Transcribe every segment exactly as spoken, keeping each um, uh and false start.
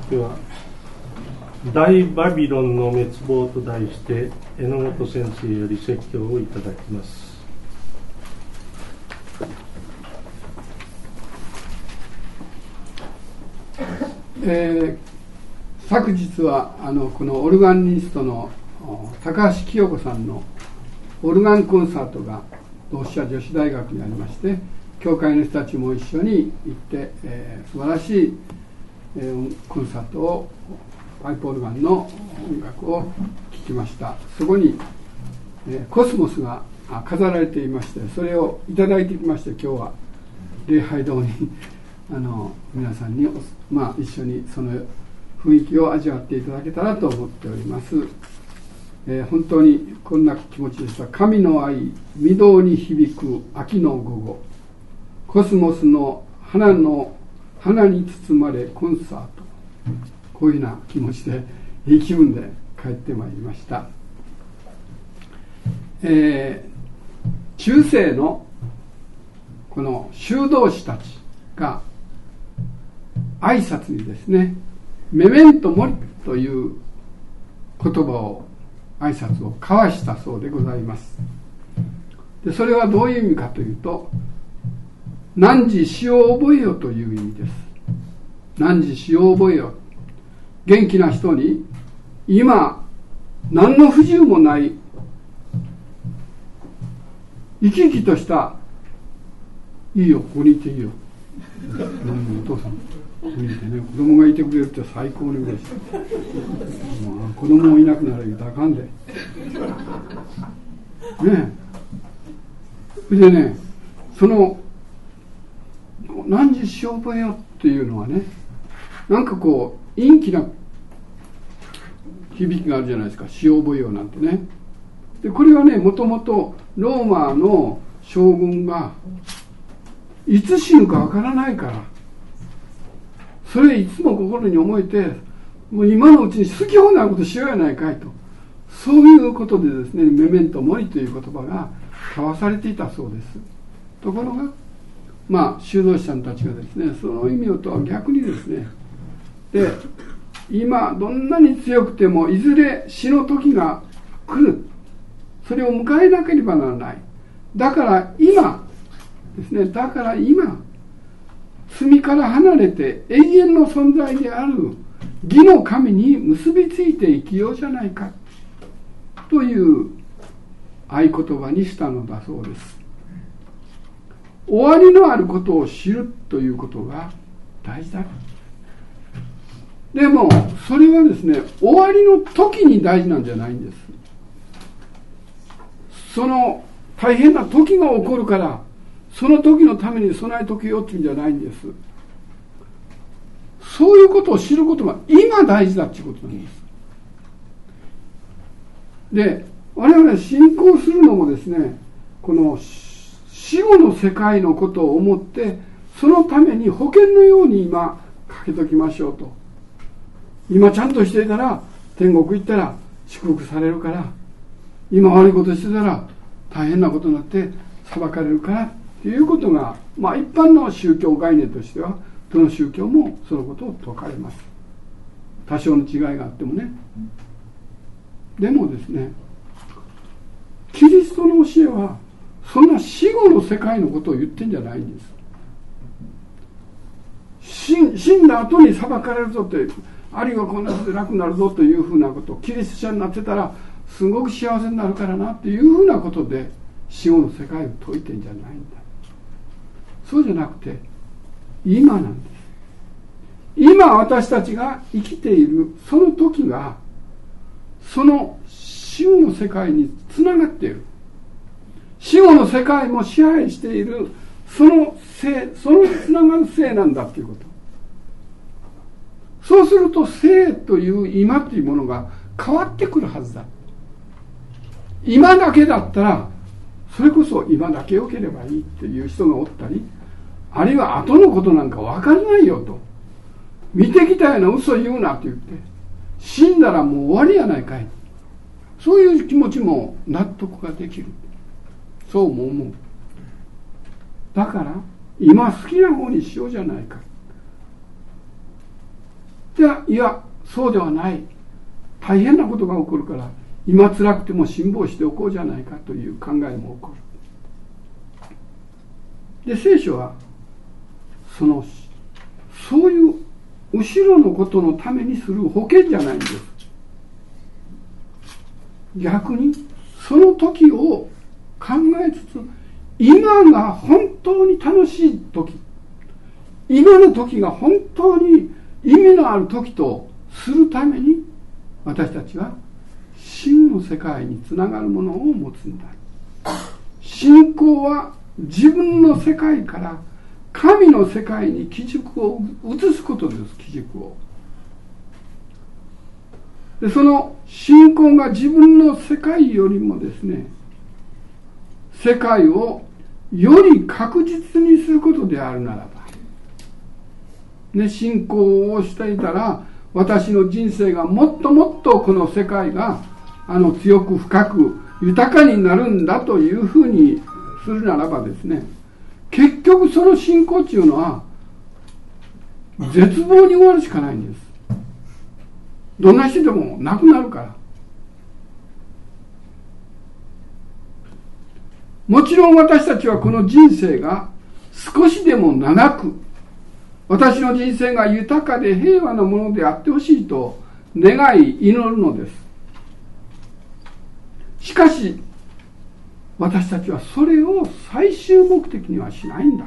では大バビロンの滅亡と題して榎本先生より説教をいただきます。 えー、昨日はあのこのオルガニストの高橋清子さんのオルガンコンサートが同志社女子大学にありまして、教会の人たちも一緒に行って、えー、素晴らしい、えー、コンサートをパイプオルガンの音楽を聴きました。そこに、えー、コスモスが飾られていまして、それをいただいてきまして、今日は礼拝堂にあの皆さんに、まあ、一緒にその雰囲気を味わっていただけたらと思っております。えー、本当にこんな気持ちでした。神の愛、御堂に響く秋の午後、コスモスの花の花に包まれコンサート、こういうような気持ちでいい気分で帰ってまいりました。えー、中世のこの修道士たちが挨拶にですね、メメントモリという言葉を挨拶を交わしたそうでございます。でそれはどういう意味かというと、汝死を覚えよという意味です。汝死を覚えよ。元気な人に今何の不自由もない生き生きとした、いいよ、ここにいていいよ、お父さんここにいてね、子供がいてくれるって最高に嬉しい。まあ、子供もいなくなるとあかんでねえ。それでね、その何時し覚えよっていうのはね、なんかこう陰気な響きがあるじゃないですか、し覚えよなんてね。でこれはね、もともとローマの将軍がいつ死ぬかわからないから、それいつも心に思えて、もう今のうちに好き放題なことしようやないかいと、そういうことでですね、メメントモリという言葉が交わされていたそうです。ところがまあ修道士さんたちがですね、その意味をとは逆にですね、で今どんなに強くてもいずれ死の時が来る、それを迎えなければならない。だから今ですね、だから今罪から離れて永遠の存在である義の神に結びついて生きようじゃないかという合言葉にしたのだそうです。終わりのあることを知るということが大事だ。でもそれはですね、終わりの時に大事なんじゃないんです。その大変な時が起こるからその時のために備えとけよっていうんじゃないんです。そういうことを知ることが今大事だっていうことなんです。で我々信仰するのもですね、この死後の世界のことを思って、そのために保険のように今かけときましょうと。今ちゃんとしていたら天国行ったら祝福されるから、今悪いことしてたら大変なことになって裁かれるからということが、まあ一般の宗教概念としてはどの宗教もそのことを説かれます。多少の違いがあってもね。でもですね、キリストの教えはそんな死後の世界のことを言ってんじゃないんです。死んだ後に裁かれるぞという、あるいはこんなことで楽になるぞというふうなことを、キリスト者になってたらすごく幸せになるからなというふうなことで死後の世界を説いてんじゃないんだ。そうじゃなくて今なんです。今私たちが生きているその時がその死後の世界につながっている。死後の世界も支配しているその性、そのつながる性なんだということ。そうすると性という今というものが変わってくるはずだ。今だけだったらそれこそ今だけ良ければいいっていう人がおったり、あるいは後のことなんか分からないよと、見てきたような嘘言うなって言って死んだらもう終わりやないかい、そういう気持ちも納得ができる。そうも思う。だから今好きな方にしようじゃないか。 じゃあいやそうではない、大変なことが起こるから今辛くても辛抱しておこうじゃないかという考えも起こる。で聖書はそのそういう後ろのことのためにする保険じゃないんです。逆にその時を考えつつ、今が本当に楽しい時、今の時が本当に意味のある時とするために、私たちは真の世界につながるものを持つんだ。信仰は自分の世界から神の世界に基軸を移すことです。基軸を。でその信仰が自分の世界よりもですね、世界をより確実にすることであるならば、ね、信仰をしていたら私の人生がもっともっとこの世界があの強く深く豊かになるんだというふうにするならばですね、結局その信仰っていうのは絶望に終わるしかないんです。どんな人でもなくなるから。もちろん私たちはこの人生が少しでも長く、私の人生が豊かで平和なものであってほしいと願い祈るのです。しかし私たちはそれを最終目的にはしないんだ。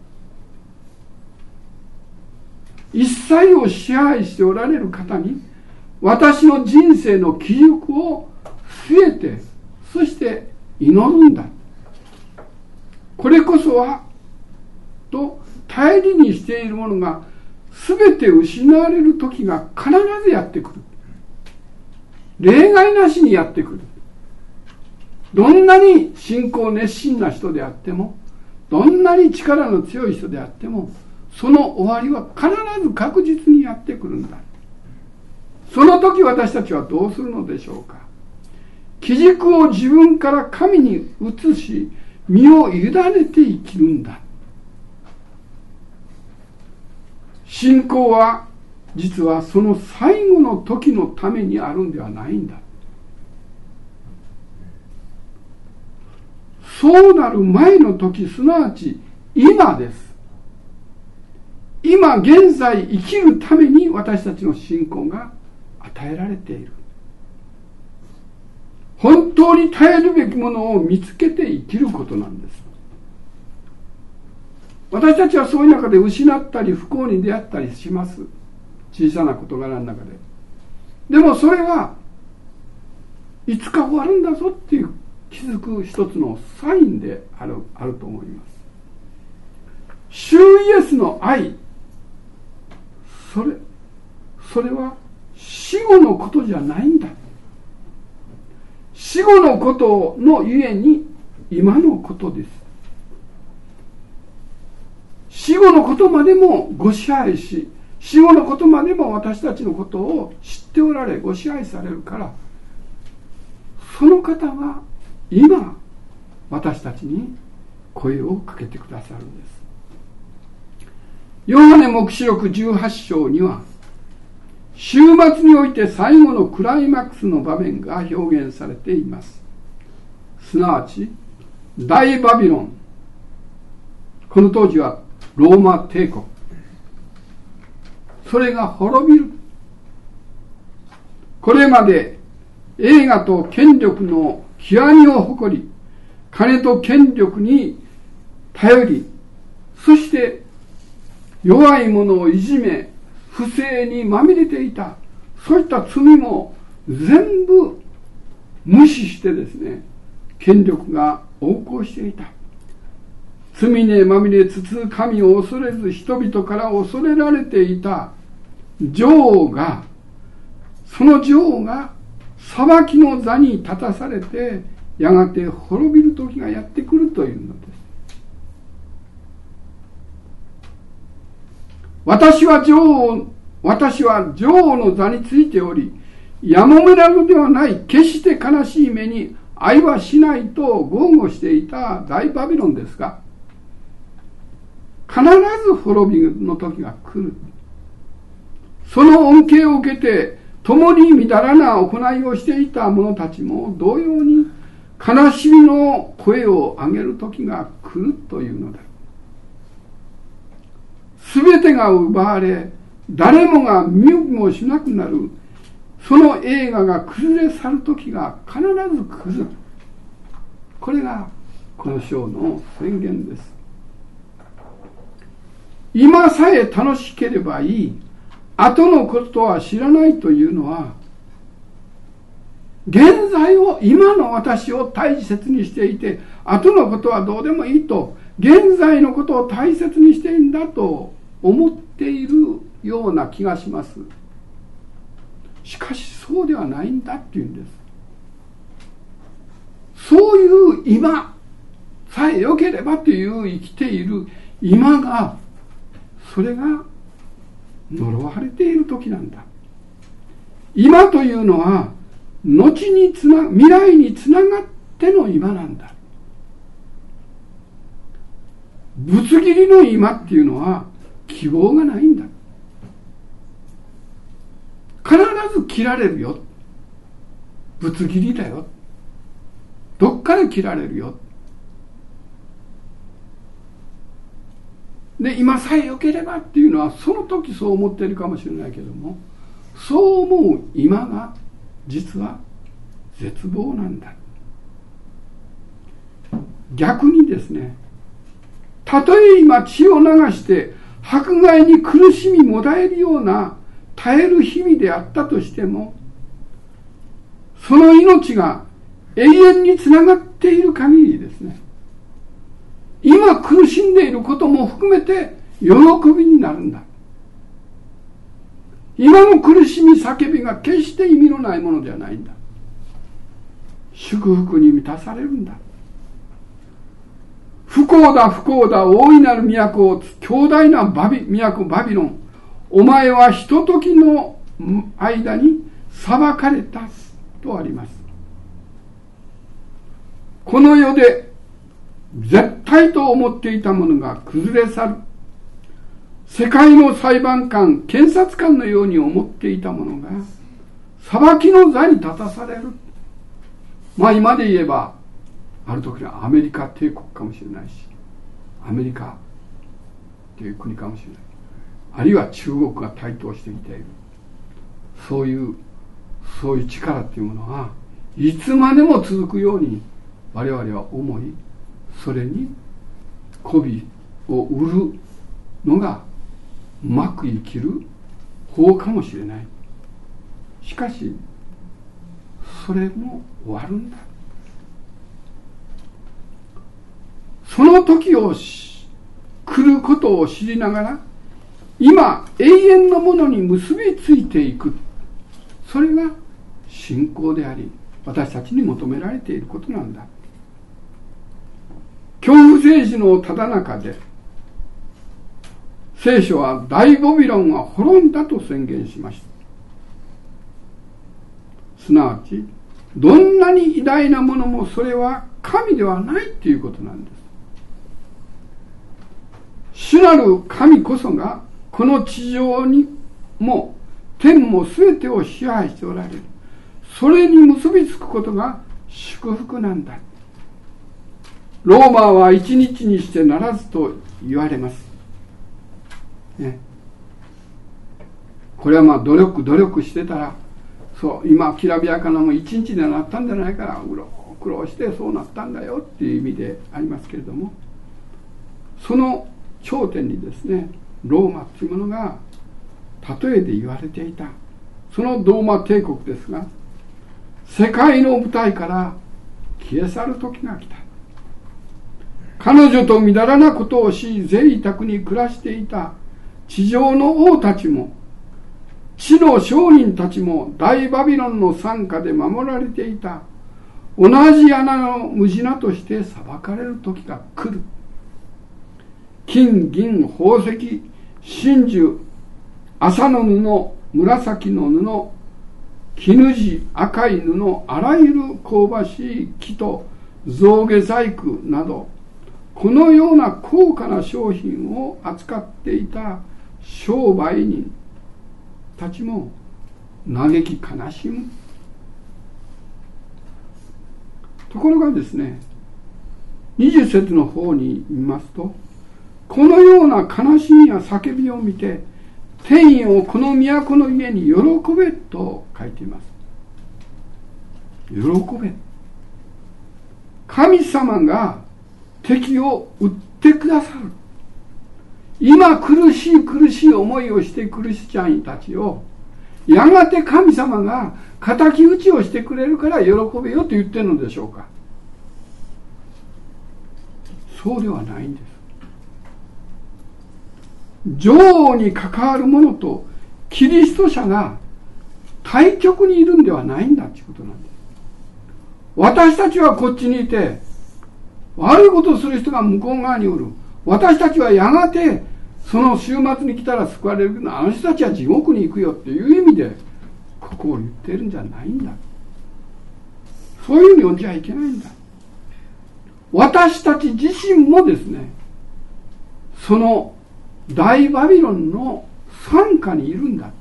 一切を支配しておられる方に私の人生の基軸を据えて、そして祈るんだ。これこそはと頼りにしているものが全て失われる時が必ずやってくる。例外なしにやってくる。どんなに信仰熱心な人であっても、どんなに力の強い人であっても、その終わりは必ず確実にやってくるんだ。その時私たちはどうするのでしょうか。基軸を自分から神に移し、身を委ねて生きるんだ。信仰は実はその最後の時のためにあるんではないんだ。そうなる前の時、すなわち今です。今現在生きるために私たちの信仰が与えられている。本当に耐えるべきものを見つけて生きることなんです。私たちはそういう中で失ったり不幸に出会ったりします。小さな事柄の中で。でもそれはいつか終わるんだぞっていう気づく一つのサインである、あると思います。主イエスの愛、それ、それは死後のことじゃないんだ。死後のことのゆえに今のことです。死後のことまでもご支配し、死後のことまでも私たちのことを知っておられ、ご支配されるから、その方が今私たちに声をかけてくださるんです。ヨハネ黙示録じゅうはち章には、終末において最後のクライマックスの場面が表現されています。すなわち大バビロン、この当時はローマ帝国、それが滅びる。これまで栄華と権力の極みを誇り、金と権力に頼り、そして弱い者をいじめ、不正にまみれていた、そういった罪も全部無視してですね、権力が横行していた。罪にまみれつつ神を恐れず人々から恐れられていた女王が、その女王が裁きの座に立たされて、やがて滅びる時がやってくるというのです。私は女王、私は女王の座についており、やもめなのではない、決して悲しい目に遭いはしないと豪語していた大バビロンですが、必ず滅びの時が来る。 その恩恵を受けて共にみだらな行いをしていた者たちも同様に悲しみの声を上げる時が来るというのだ。すべてが奪われ、誰もが身動きもしなくなる、その映画が崩れ去る時が必ず来る。これがこの章の宣言です。今さえ楽しければいい、後のことは知らないというのは、現在を、今の私を大切にしていて、後のことはどうでもいいと、現在のことを大切にしているんだと思っているような気がします。しかしそうではないんだっていうんです。そういう今さえ良ければという生きている今が、それが呪われている時なんだ。今というのは後につな未来につながっての今なんだ。ぶつ切りの今っていうのは希望がないんだ。必ず切られるよ。ぶつ切りだよ。どっかで切られるよ。で、今さえ良ければっていうのはその時そう思っているかもしれないけども、そう思う今が実は絶望なんだ。逆にですね、たとえ今血を流して迫害に苦しみもだえるような耐える日々であったとしても、その命が永遠につながっている限りですね、今苦しんでいることも含めて喜びになるんだ。今の苦しみ叫びが決して意味のないものではないんだ。祝福に満たされるんだ。不幸だ不幸だ大いなる都を強大なバビ都バビロン、お前はひとときの間に裁かれたとあります。この世で絶対と思っていたものが崩れ去る。世界の裁判官、検察官のように思っていたものが裁きの座に立たされる。まあ今で言えばある時はアメリカ帝国かもしれないし、アメリカという国かもしれない、あるいは中国が台頭してきている。そういうそういう力というものはいつまでも続くように我々は思い、それに媚びを売るのがうまく生きる方かもしれない。しかしそれも終わるんだ。その時を来ることを知りながら、今永遠のものに結びついていく、それが信仰であり、私たちに求められていることなんだ。恐怖政治のただ中で聖書は大バビロンは滅んだと宣言しました。すなわちどんなに偉大なものもそれは神ではないということなんです。主なる神こそがこの地上にも天もすべてを支配しておられる。それに結びつくことが祝福なんだ。ローマは一日にしてならずと言われます、ね、これはまあ努力努力してたら、そう今きらびやかなも一日でなったんじゃないから苦労してそうなったんだよっていう意味でありますけれども、その頂点にですね、ローマというものが例えで言われていた。そのローマ帝国ですが、世界の舞台から消え去る時が来た。彼女とみだらなことをし贅沢に暮らしていた地上の王たちも地の商人たちも大バビロンの傘下で守られていた。同じ穴のムジナとして裁かれる時が来る。金銀宝石真珠麻の布紫の布絹地赤い布あらゆる香ばしい木と象牙細工など、このような高価な商品を扱っていた商売人、 たちも嘆き悲しむ。ところがですね、にじゅう節の方に見ますと、このような悲しみや叫びを見て天よこの都の家に喜べと書いています。喜べ。神様が敵を撃ってくださる。今苦しい苦しい思いをしているクリスチャンたちをやがて神様が敵討ちをしてくれるから喜べよと言ってるのでしょうか。そうではないんです。女王に関わる者とキリスト者が対極にいるんではないんだということなんです。私たちはこっちにいて悪いことをする人が向こう側におる。私たちはやがてその週末に来たら救われるけど、あの人たちは地獄に行くよっていう意味でここを言ってるんじゃないんだ。そういうふうに読んじゃいけないんだ。私たち自身もですね、その大バビロンの傘下にいるんだ。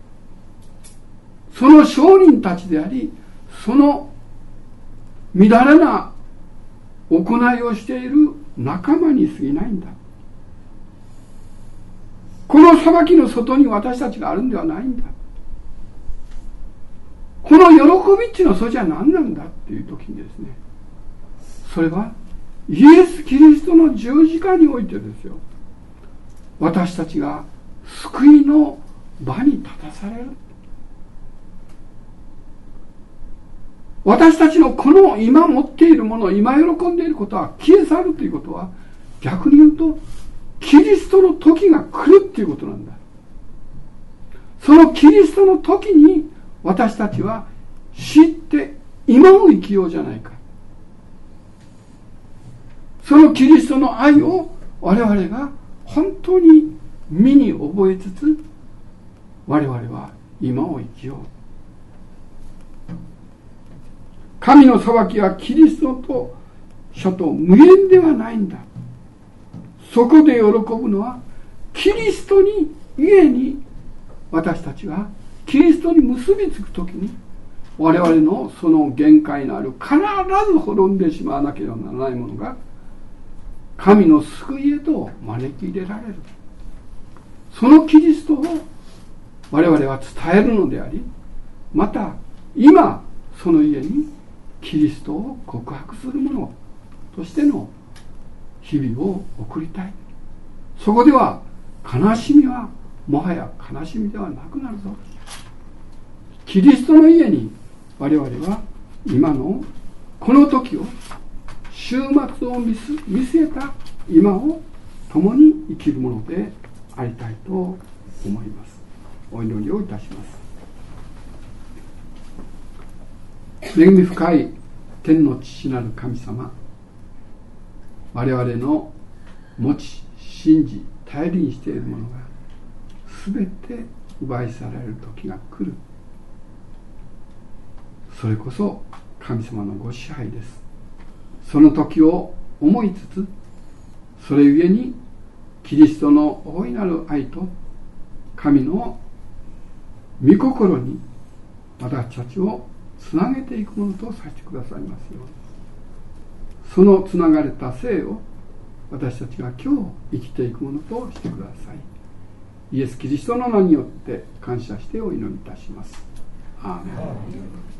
その商人たちであり、その乱れな行いをしている仲間に過ぎないんだ。この裁きの外に私たちがあるんではないんだ。この喜びっていうのはそれじゃ何なんだっていう時にですね、それはイエス・キリストの十字架においてですよ、私たちが救いの場に立たされる。私たちのこの今持っているもの、今喜んでいることは消え去るということは、逆に言うとキリストの時が来るっていうことなんだ。そのキリストの時に私たちは知って今を生きようじゃないか。そのキリストの愛を我々が本当に身に覚えつつ、我々は今を生きよう。神の裁きはキリストと書と無縁ではないんだ。そこで喜ぶのはキリストに家に私たちがキリストに結びつくときに、我々のその限界のある必ず滅んでしまわなければならないものが神の救いへと招き入れられる。そのキリストを我々は伝えるのであり、また今その家にキリストを告白する者としての日々を送りたい。そこでは悲しみはもはや悲しみではなくなるぞ。キリストの家に我々は今のこの時を、終末を見据えた今を共に生きるものでありたいと思います。お祈りをいたします。恵み深い天の父なる神様、我々の持ち信じ頼りにしているものがすべて奪い去られる時が来る。それこそ神様のご支配です。その時を思いつつ、それゆえにキリストの大いなる愛と神の御心に私たちをつなげていくものとさせてくださいますように、そのつながれた生を私たちが今日生きていくものとしてください。イエス・キリストの名によって感謝してお祈りいたします。アーメン。